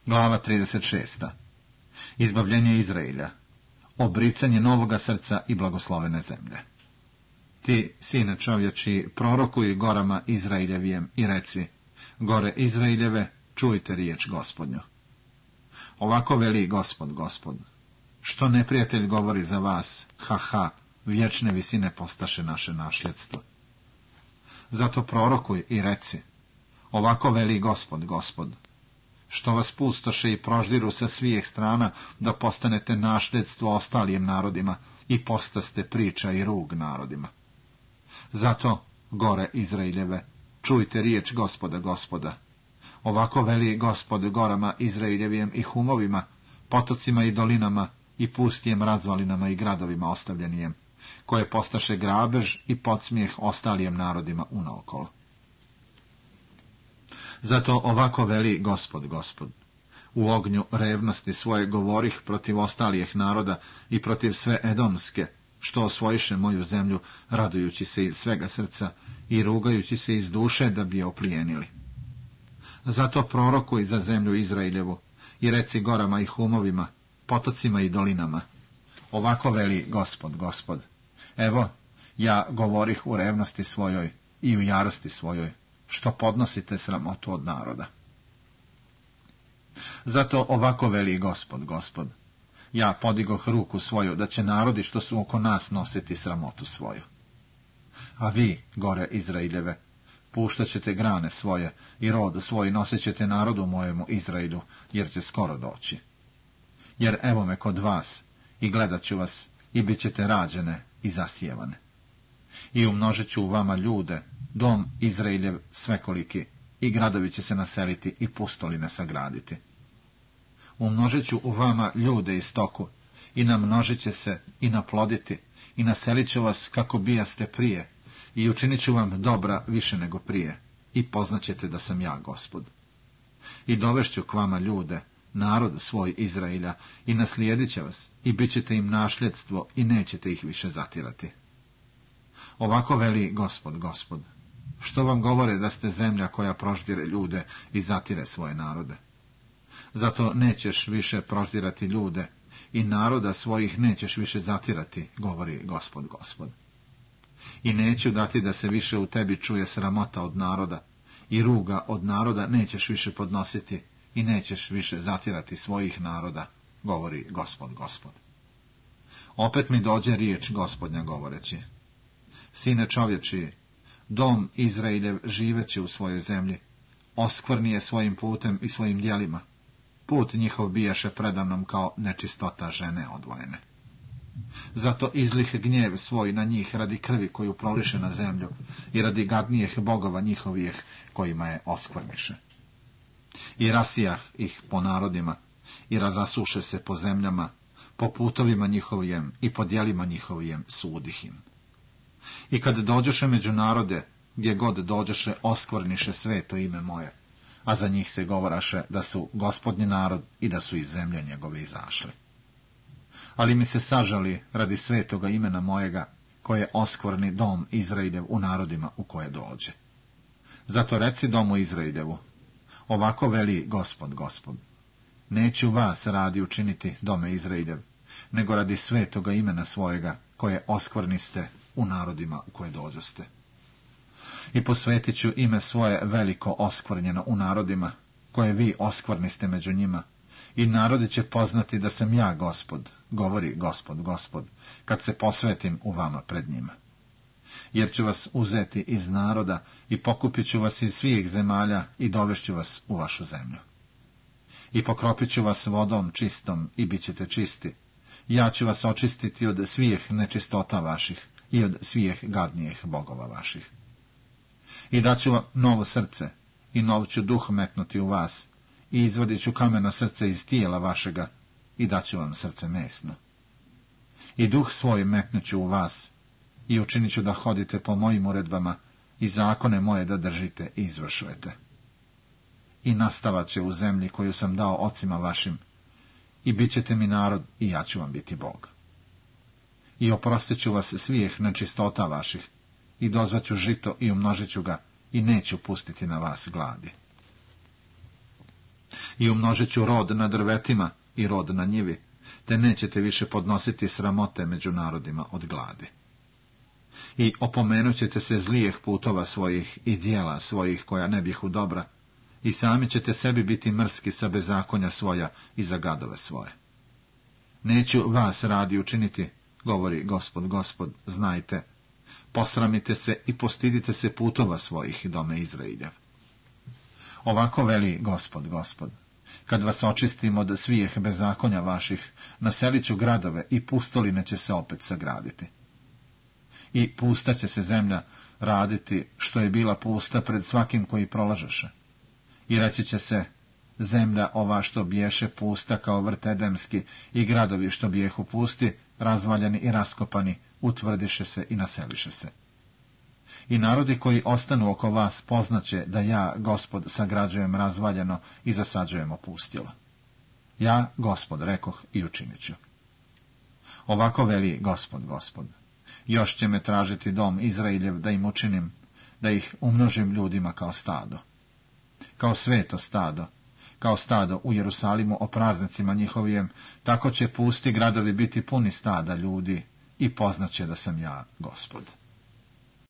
Glava 36. Izbavljenje Izraelja. Obricanje novoga srca i blagoslovene zemlje. Ti, sine čovječi, prorokuj gorama Izraeljevijem i reci: gore Izraeljeve, čujte riječ Gospodnju. Ovako veli Gospod, Gospod: što neprijatelj govori za vas, ha, vječne visine postaše naše nasljedstvo. Zato prorokuj i reci: ovako veli Gospod, Gospod: što vas pustoše i proždiru sa svih strana, da postanete nasljedstvo ostalim narodima i postaste priča i rug narodima. Zato, gore Izraeljeve, čujte riječ Gospoda, Gospoda. Ovako veli Gospod gorama Izraeljevijem i humovima, potocima i dolinama i pustijem razvalinama i gradovima ostavljenijem, koje postaše grabež i podsmijeh ostalim narodima unaokolo. Zato ovako veli Gospod, Gospod: u ognju revnosti svoje govorih protiv ostalih naroda i protiv sve edomske, što osvojiše moju zemlju, radujući se iz svega srca i rugajući se iz duše da bi je oplijenili. Zato prorokuj za zemlju Izraeljevu i reci gorama i humovima, potocima i dolinama: ovako veli Gospod, Gospod: evo, ja govorih u revnosti svojoj i u jarosti svojoj, što podnosite sramotu od naroda. Zato ovako veli Gospod, Gospod: ja podigoh ruku svoju, da će narodi što su oko nas nositi sramotu svoju. A vi, gore Izraeljeve, puštat ćete grane svoje i rod svoj nosit ćete narodu mojemu Izraelju, jer će skoro doći. Jer evo me kod vas i gledat ću vas i bit ćete rađene i zasijevane. I umnožit ću u vama ljude, dom Izraeljev svekoliki, i gradovi će se naseliti i pustoline sagraditi. Umnožit ću u vama ljude i stoku, i namnožit će se i naploditi, i naselit ću vas kako bijaste prije, i učinit ću vam dobra više nego prije, i poznaćete da sam ja Gospod. I dovešću k vama ljude, narod svoj Izraelja, i naslijedit će vas, i bit ćete im nasljedstvo, i nećete ih više zatirati. Ovako veli Gospod, Gospod: što vam govore da ste zemlja koja proždire ljude i zatire svoje narode? Zato nećeš više proždirati ljude i naroda svojih nećeš više zatirati, govori Gospod, Gospod. I neću dati da se više u tebi čuje sramota od naroda i ruga od naroda nećeš više podnositi i nećeš više zatirati svojih naroda, govori Gospod, Gospod. Opet mi dođe riječ Gospodnja govoreći: sine čovječi, dom Izraeljev živeći u svojoj zemlji, oskvrni je svojim putem i svojim djelima. Put njihov bijaše predamnom kao nečistota žene odvojene. Zato izlih gnjev svoj na njih radi krvi koju proliše na zemlju i radi gadnijih bogova njihovih kojima je oskvrniše. I rasijah ih po narodima i razasuše se po zemljama, po putovima njihovijem i po djelima njihovijem sudih im. I kad dođoše među narode, gdje god dođoše, oskvrniše sveto ime moje, a za njih se govoraše da su Gospodnji narod i da su iz zemlje njegove izašli. Ali mi se sažali radi svetoga imena mojega, koje oskvrni dom Izraeljev u narodima u koje dođe. Zato reci domu Izraeljevu: ovako veli Gospod, Gospod: neću vas radi učiniti, dome Izraeljev, nego radi svetoga imena svojega, koje oskvrniste u narodima u koje dođoste. I posvetit ću ime svoje veliko oskvrnjeno u narodima, koje vi oskvrniste među njima, i narodi će poznati da sam ja Gospod, govori Gospod, Gospod, kad se posvetim u vama pred njima. Jer ću vas uzeti iz naroda i pokupit ću vas iz svih zemalja i dovešću vas u vašu zemlju. I pokropit ću vas vodom čistom i bit ćete čisti. Ja ću vas očistiti od svih nečistota vaših i od svih gadnijih bogova vaših. I daću vam novo srce i nov ću duh metnuti u vas i izvadit ću kameno srce iz tijela vašega i daću vam srce mesno. I duh svoj metnuću u vas i učinit ću da hodite po mojim uredbama i zakone moje da držite i izvršujete. I nastavat će u zemlji koju sam dao ocima vašim i bit ćete mi narod i ja ću vam biti Bog. I oprostit ću vas svih nečistota vaših i dozvaću žito i umnožit ću ga i neću pustiti na vas gladi. I umnožit ću rod na drvetima i rod na njivi, te nećete više podnositi sramote među narodima od gladi. I opomenut ćete se zlijeh putova svojih i dijela svojih koja ne bihu dobra, i sami ćete sebi biti mrski sa bezakonja svoja i za gadove svoje. Neću vas radi učiniti, govori Gospod, Gospod, znajte, posramite se i postidite se putova svojih, dome Izrailjev. Ovako veli Gospod, Gospod, kad vas očistim od svih bezakonja vaših, naselit ću gradove i pustoline će se opet sagraditi. I pusta će se zemlja raditi što je bila pusta pred svakim koji prolažeše. I reći će se, zemlja ova što biješe pusta kao vrt edemski i gradovi što bijehu pusti, razvaljeni i raskopani, utvrdiše se i naseliše se. I narodi koji ostanu oko vas poznaće da ja, Gospod, sagrađujem razvaljeno i zasađujem opustilo. Ja, Gospod, rekoh i učinit ću. Ovako veli Gospod, Gospod, još će me tražiti dom Izrailjev da im učinim, da ih umnožim ljudima kao stado. Kao sveto stado, kao stado u Jerusalimu o praznicima njihovijem, tako će pusti gradovi biti puni stada ljudi i poznaće da sam ja, Gospod.